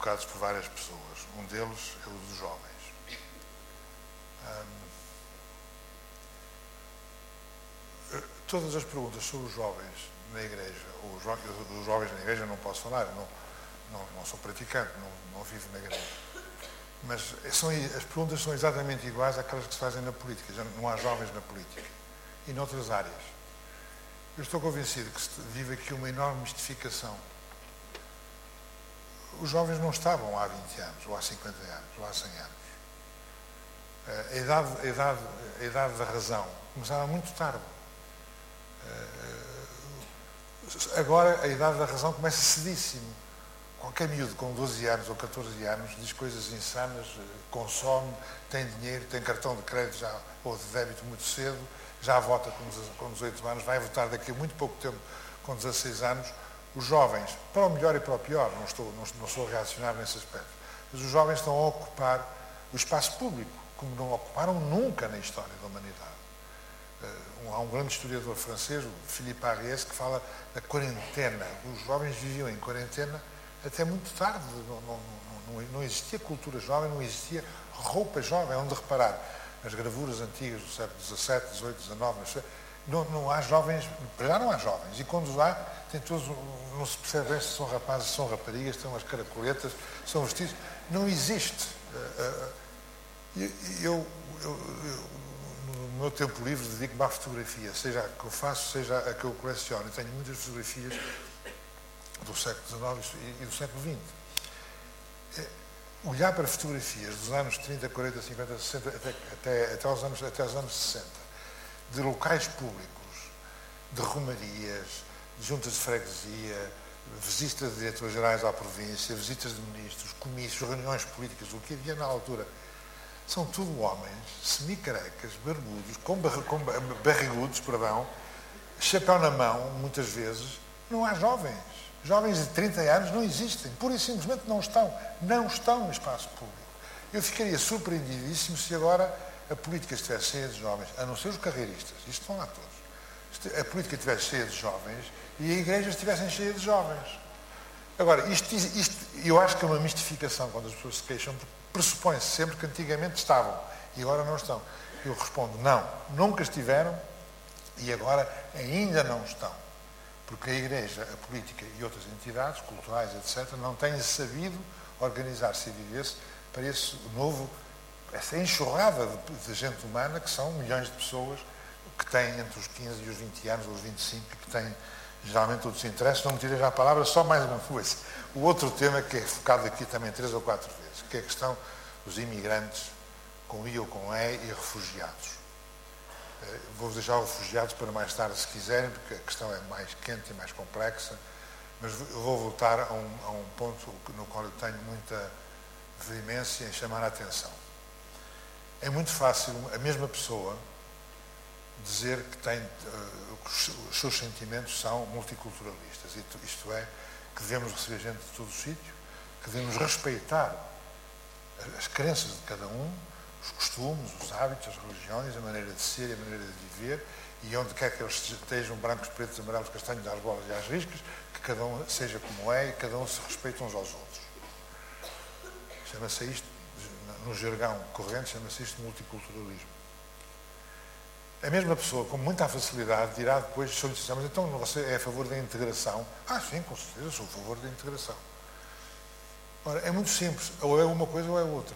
colocados por várias pessoas. Um deles é o dos jovens. Todas as perguntas sobre os jovens na igreja, ou os jovens na igreja não posso falar, não sou praticante, não vivo na igreja. Mas as perguntas são exatamente iguais àquelas que se fazem na política. Já não há jovens na política. E noutras áreas. Eu estou convencido que se vive aqui uma enorme mistificação. Os jovens não estavam há 20 anos, ou há 50 anos, ou há 100 anos. A idade da razão começava muito tarde. Agora a idade da razão começa cedíssimo. Qualquer miúdo com 12 anos ou 14 anos diz coisas insanas, consome, tem dinheiro, tem cartão de crédito já, ou de débito muito cedo, já vota com 18 anos, vai votar daqui a muito pouco tempo com 16 anos. Os jovens, para o melhor e para o pior, não sou reacionário nesse aspecto, mas os jovens estão a ocupar o espaço público, como não ocuparam nunca na história da humanidade. Há um grande historiador francês, o Philippe Ariès, que fala da quarentena. Os jovens viviam em quarentena até muito tarde. Não existia cultura jovem, não existia roupa jovem. Onde reparar, as gravuras antigas do século XVII, XVIII, XIX, não há jovens, já não há jovens. E quando os há, tem todos, não se percebe bem se são rapazes, se são raparigas, têm umas caracoletas, são vestidos. Não existe. No meu tempo livre dedico-me à fotografia, seja a que eu faço, seja a que eu coleciono. Eu tenho muitas fotografias do século XIX e do século XX. Olhar para fotografias dos anos 30, 40, 50, 60, até os anos 60, de locais públicos, de romarias, de juntas de freguesia, visitas de diretores gerais à província, visitas de ministros, comícios, reuniões políticas, o que havia na altura. São tudo homens, semi-carecas, barbudos, barrigudos, chapéu na mão, muitas vezes. Não há jovens. Jovens de 30 anos não existem. Pura e simplesmente não estão. Não estão no espaço público. Eu ficaria surpreendidíssimo se agora a política estivesse cheia de jovens, a não ser os carreiristas. Isto estão lá todos. A política estivesse cheia de jovens e a igreja estivessem cheias de jovens. Agora, isto eu acho que é uma mistificação quando as pessoas se queixam, porque pressupõe-se sempre que antigamente estavam e agora não estão. Eu respondo, não, nunca estiveram e agora ainda não estão. Porque a Igreja, a política e outras entidades, culturais, etc., não têm sabido organizar-se e viver-se para essa enxurrada de gente humana, que são milhões de pessoas que têm entre os 15 e os 20 anos, ou os 25, que têm geralmente outros interesses. Não me tirei já a palavra, só mais uma coisa. O outro tema que é focado aqui também 3 ou 4 vezes, que é a questão dos imigrantes, com I ou com E, e refugiados. Vou deixar os refugiados para mais tarde, se quiserem, porque a questão é mais quente e mais complexa, mas eu vou voltar a um ponto no qual eu tenho muita veemência em chamar a atenção. É muito fácil a mesma pessoa dizer que os seus sentimentos são multiculturalistas, isto é, que devemos receber gente de todo o sítio, que devemos respeitar as crenças de cada um, os costumes, os hábitos, as religiões, a maneira de ser e a maneira de viver, e onde quer que eles estejam, brancos, pretos, amarelos, castanhos, às bolas e às riscas, que cada um seja como é e cada um se respeite uns aos outros. Chama-se isto, no jargão corrente, chama-se isto multiculturalismo. A mesma pessoa, com muita facilidade, dirá depois, se eu lhe disser, mas então você é a favor da integração? Ah, sim, com certeza, sou a favor da integração. Ora, é muito simples, ou é uma coisa ou é outra.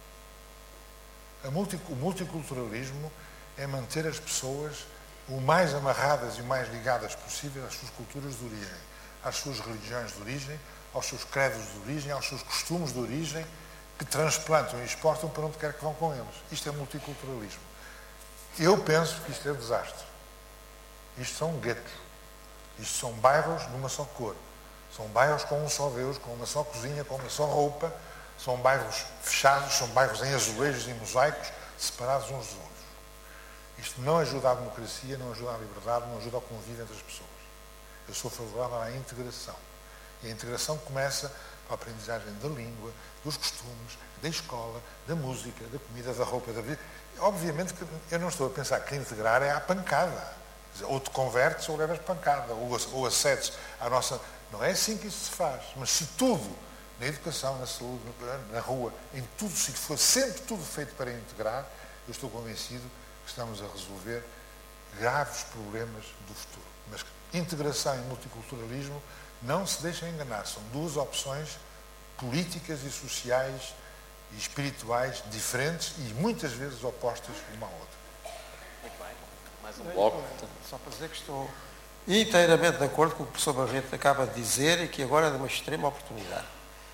O multiculturalismo é manter as pessoas o mais amarradas e o mais ligadas possível às suas culturas de origem, às suas religiões de origem, aos seus credos de origem, aos seus costumes de origem, que transplantam e exportam para onde quer que vão com eles. Isto é multiculturalismo. Eu penso que isto é um desastre. Isto são guetos. Isto são bairros de uma só cor. São bairros com um só Deus, com uma só cozinha, com uma só roupa. São bairros fechados, são bairros em azulejos e mosaicos, separados uns dos outros. Isto não ajuda à democracia, não ajuda à liberdade, não ajuda ao convívio entre as pessoas. Eu sou favorável à integração. E a integração começa com a aprendizagem da língua, dos costumes, da escola, da música, da comida, da roupa, da vida. Obviamente que eu não estou a pensar que integrar é à pancada. Ou te convertes ou levas pancada, ou acedes à nossa... Não é assim que isso se faz. Mas se tudo na educação, na saúde, na rua, em tudo, se for sempre tudo feito para integrar, eu estou convencido que estamos a resolver graves problemas do futuro. Mas integração e multiculturalismo, não se deixem enganar, são duas opções políticas e sociais e espirituais diferentes e muitas vezes opostas uma à outra. Muito bem. Mais um bloco. Só para dizer que estou inteiramente de acordo com o que o professor Barreto acaba de dizer e que agora é de uma extrema oportunidade.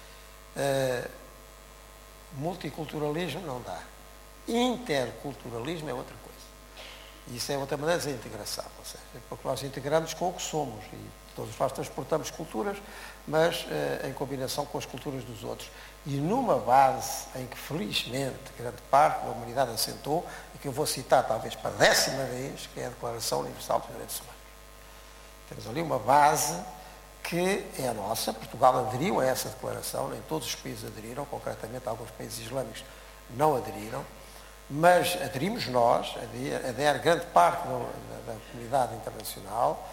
Multiculturalismo não dá. Interculturalismo é outra coisa. E isso é outra maneira de dizer integração. Ou seja, porque nós integramos com o que somos e todos nós transportamos culturas, mas em combinação com as culturas dos outros. E numa base em que, felizmente, grande parte da humanidade assentou, e que eu vou citar talvez para a 10ª vez, que é a Declaração Universal dos Direitos Humanos. Temos ali uma base que é a nossa. Portugal aderiu a essa declaração, nem todos os países aderiram, concretamente alguns países islâmicos não aderiram, mas aderimos nós, adere grande parte da comunidade internacional,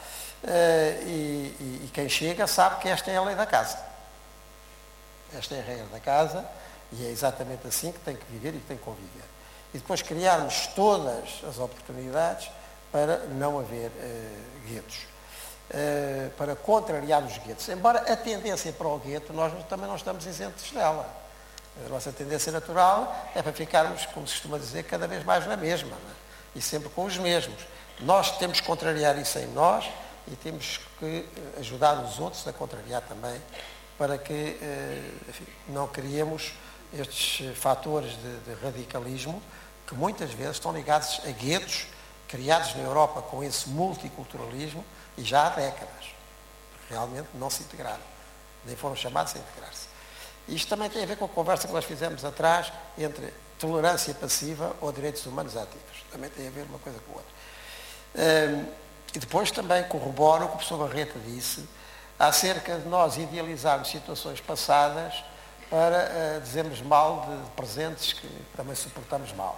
e quem chega sabe que esta é a lei da casa. Esta é a regra da casa e é exatamente assim que tem que viver e que tem que conviver. E depois criarmos todas as oportunidades para não haver guetos. Para contrariar os guetos. Embora a tendência para o gueto, nós também não estamos isentos dela. A nossa tendência natural é para ficarmos, como se costuma dizer, cada vez mais na mesma, né? E sempre com os mesmos. Nós temos que contrariar isso em nós e temos que ajudar os outros a contrariar também, para que enfim, não criemos estes fatores de radicalismo que muitas vezes estão ligados a guetos criados na Europa com esse multiculturalismo e já há décadas. Realmente não se integraram, nem foram chamados a integrar-se. Isto também tem a ver com a conversa que nós fizemos atrás entre tolerância passiva ou direitos humanos ativos. Também tem a ver uma coisa com a outra. E depois também corroboro o que o professor Barreto disse acerca de nós idealizarmos situações passadas para dizermos mal de presentes que também suportamos mal.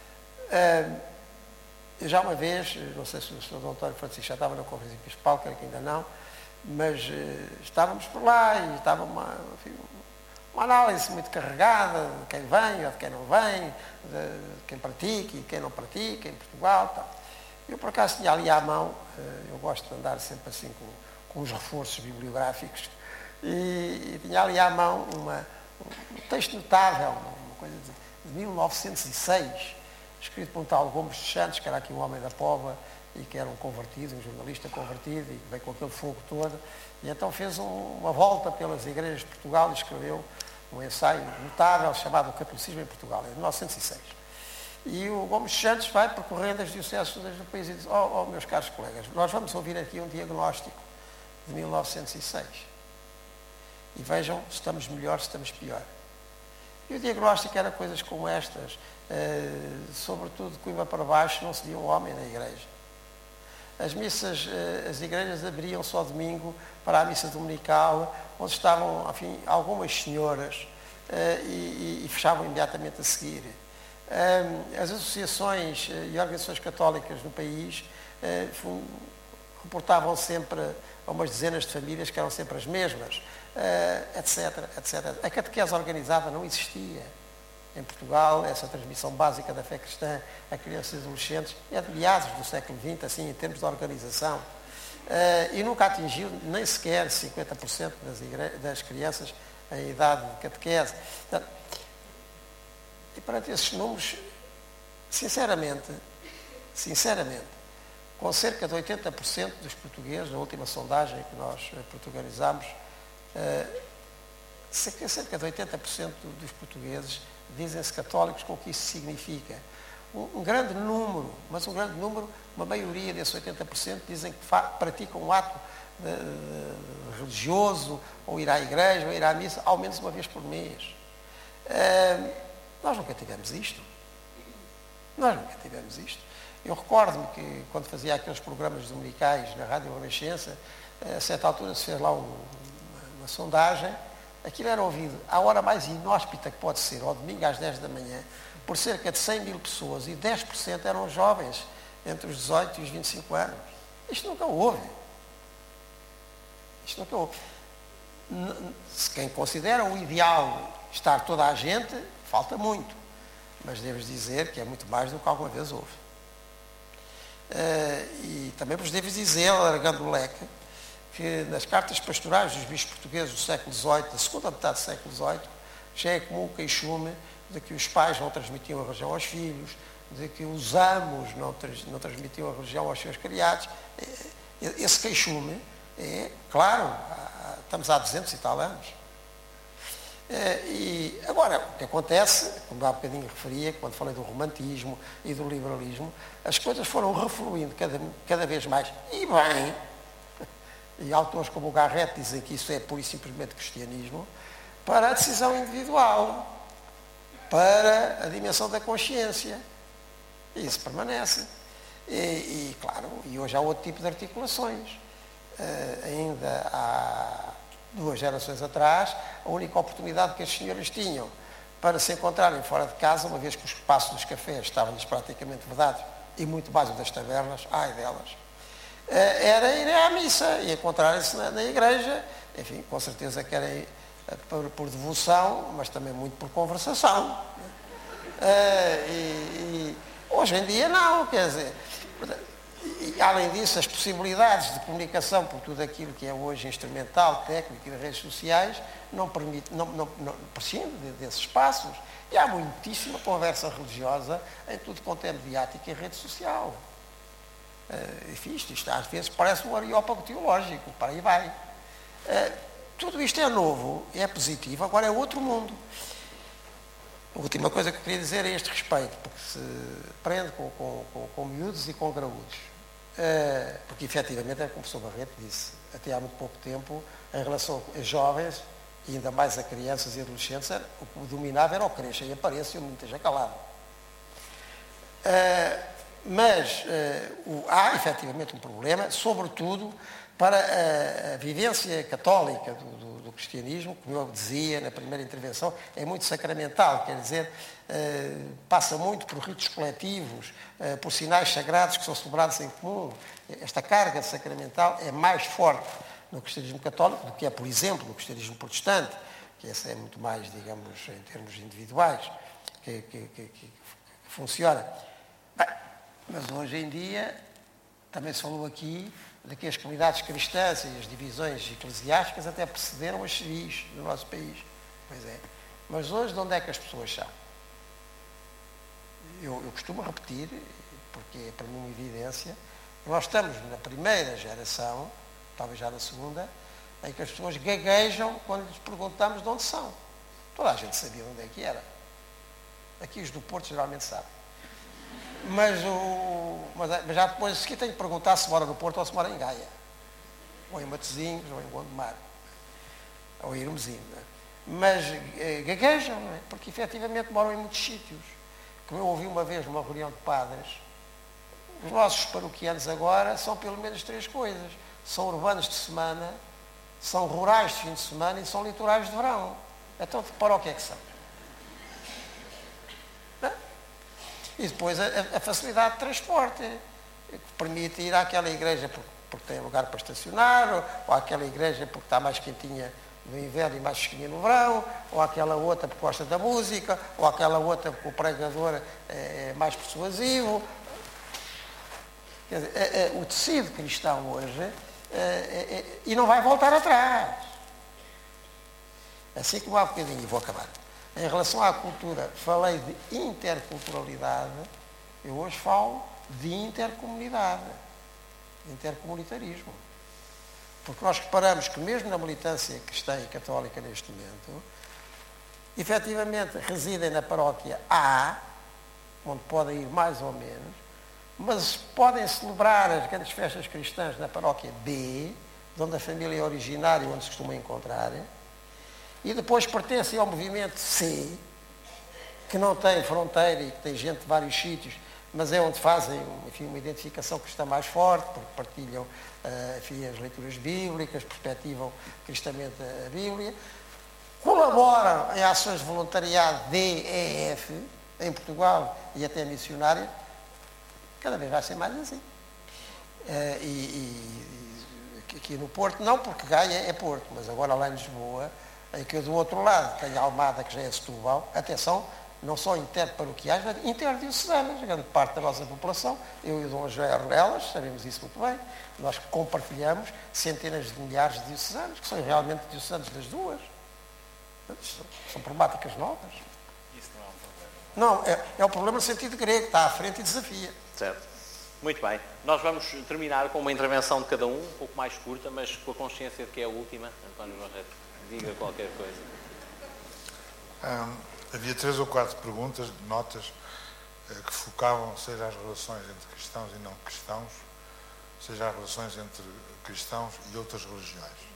Eu já uma vez, não sei se o Sr. Dr. António Francisco já estava na Conferência Episcopal, creio que ainda não, mas estávamos por lá e estava uma análise muito carregada de quem vem ou de quem não vem, de quem pratica e quem não pratica em Portugal. Tal. Eu, por acaso, tinha ali à mão, eu gosto de andar sempre assim com os reforços bibliográficos, e tinha ali à mão um texto notável, uma coisa de 1906, escrito por um tal Gomes de Santos, que era aqui um homem da Póvoa e que era um convertido, um jornalista convertido, e veio com aquele fogo todo, e então fez uma volta pelas igrejas de Portugal e escreveu um ensaio notável chamado O Catolicismo em Portugal, em 1906. E o Gomes de Santos vai percorrendo as dioceses do país e diz: meus caros colegas, nós vamos ouvir aqui um diagnóstico de 1906. E vejam se estamos melhor, se estamos pior. E o diagnóstico era coisas como estas, sobretudo de Coimbra para baixo, não se via um homem na igreja. As missas, as igrejas abriam só ao domingo para a missa dominical, onde estavam, enfim, algumas senhoras e fechavam imediatamente a seguir. As associações e organizações católicas no país reportavam sempre a umas dezenas de famílias que eram sempre as mesmas, etc, etc. A catequese organizada não existia em Portugal. Essa transmissão básica da fé cristã a crianças e adolescentes é de meados do século XX, assim, em termos de organização, e nunca atingiu nem sequer 50% das crianças em idade de catequese. Portanto, e perante esses números, sinceramente, com cerca de 80% dos portugueses, na última sondagem que nós portugalizámos, cerca de 80% dos portugueses dizem-se católicos, com o que isso significa. Um grande número, mas um grande número, uma maioria desses 80% dizem que praticam um ato religioso, ou ir à igreja, ou ir à missa, ao menos uma vez por mês. Nós nunca tivemos isto. Eu recordo-me que, quando fazia aqueles programas dominicais na Rádio Renascença, a certa altura se fez lá uma sondagem. Aquilo era ouvido à hora mais inóspita que pode ser, ao domingo às 10 da manhã, por cerca de 100 mil pessoas, e 10% eram jovens, entre os 18 e os 25 anos. Isto nunca houve. se quem considera o ideal estar toda a gente, falta muito. Mas devo dizer que é muito mais do que alguma vez houve. E também vos devo dizer, alargando o leque, que nas cartas pastorais dos bispos portugueses do século XVIII, da segunda metade do século XVIII, já é comum o queixume de que os pais não transmitiam a religião aos filhos, de que os amos não transmitiam a religião aos seus criados. Esse queixume é, claro, estamos há 200 e tal anos. E agora, o que acontece, como há bocadinho referia, quando falei do romantismo e do liberalismo, as coisas foram refluindo cada vez mais, e bem, e autores como o Garrett dizem que isso é pura e simplesmente cristianismo, para a decisão individual, para a dimensão da consciência. E isso permanece. E claro, e hoje há outro tipo de articulações. Ainda há 2 gerações atrás, a única oportunidade que as senhoras tinham para se encontrarem fora de casa, uma vez que os espaços dos cafés estavam-lhes praticamente vedados, e muito mais o das tabernas, ai delas, era ir à missa e encontrarem-se na igreja, enfim, com certeza que era por devoção, mas também muito por conversação. E hoje em dia não, quer dizer, e além disso, as possibilidades de comunicação por tudo aquilo que é hoje instrumental, técnico e de redes sociais não prescinde desses espaços. E há muitíssima conversa religiosa em tudo quanto é mediático e rede social. Enfim, isto às vezes parece um areópago teológico, para aí vai. Tudo isto é novo, é positivo, agora é outro mundo. A última coisa que eu queria dizer a este respeito, porque se prende com miúdos e com graúdos. Porque efetivamente, é como o professor Barreto disse, até há muito pouco tempo, em relação a jovens, e ainda mais a crianças e adolescentes, o que dominava era o cresça e apareça e o menino esteja calado. Mas há efetivamente um problema, sobretudo para a vivência católica do cristianismo, como eu dizia na primeira intervenção, é muito sacramental, quer dizer, passa muito por ritos coletivos, por sinais sagrados que são celebrados em comum. Esta carga sacramental é mais forte no cristianismo católico do que é, por exemplo, no cristianismo protestante, que essa é muito mais, digamos, em termos individuais, que funciona. Bem, mas hoje em dia, também se falou aqui, de que as comunidades cristãs e as divisões eclesiásticas até precederam as civis do nosso país. Pois é. Mas hoje, de onde é que as pessoas são? Eu costumo repetir, porque é para mim uma evidência, nós estamos na primeira geração, talvez já na segunda, em que as pessoas gaguejam quando lhes perguntamos de onde são. Toda a gente sabia de onde é que era. Aqui os do Porto geralmente sabem. Mas já depois, se tenho que perguntar se mora no Porto ou se mora em Gaia. Ou em Matosinhos, ou em Gondomar. Ou em Irmezinho. Mas gaguejam, não é? Porque efetivamente moram em muitos sítios. Como eu ouvi uma vez numa reunião de padres, os nossos paroquianos agora são pelo menos 3 coisas. São urbanos de semana, são rurais de fim de semana e são litorais de verão. Então, de paróquia é que são? E depois a facilidade de transporte, que permite ir àquela igreja porque tem lugar para estacionar, ou àquela igreja porque está mais quentinha no inverno e mais fresquinha no verão, ou àquela outra porque gosta da música, ou àquela outra porque o pregador é mais persuasivo. Quer dizer, o tecido cristão hoje, e não vai voltar atrás. Assim como há bocadinho, e vou acabar. Em relação à cultura, falei de interculturalidade, eu hoje falo de intercomunidade, de intercomunitarismo. Porque nós reparamos que mesmo na militância cristã e católica neste momento, efetivamente residem na paróquia A, onde podem ir mais ou menos, mas podem celebrar as grandes festas cristãs na paróquia B, de onde a família é originária e onde se costuma encontrar, e depois pertencem ao movimento C, que não tem fronteira e que tem gente de vários sítios, mas é onde fazem, enfim, uma identificação cristã mais forte, porque partilham, enfim, as leituras bíblicas, perspectivam cristamente a Bíblia, colaboram em ações de voluntariado D, E, F, em Portugal e até missionária, cada vez vai ser mais assim. aqui no Porto, não porque Gaia é Porto, mas agora lá em Lisboa, em que eu do outro lado tenho a Almada, que já é Setúbal, atenção, não só interparoquiais, mas interdiocesanas, grande parte da nossa população, eu e o Dom José Ruelas, sabemos isso muito bem, nós compartilhamos centenas de milhares de diocesanos, que são realmente diocesanos das duas. São problemáticas novas. Isso não é um problema. Não, é o problema no sentido grego, está à frente e desafia. Certo. Muito bem. Nós vamos terminar com uma intervenção de cada um pouco mais curta, mas com a consciência de que é a última. António Barreto, diga qualquer coisa. Havia 3 ou 4 perguntas, notas, que focavam seja as relações entre cristãos e não cristãos, seja as relações entre cristãos e outras religiões.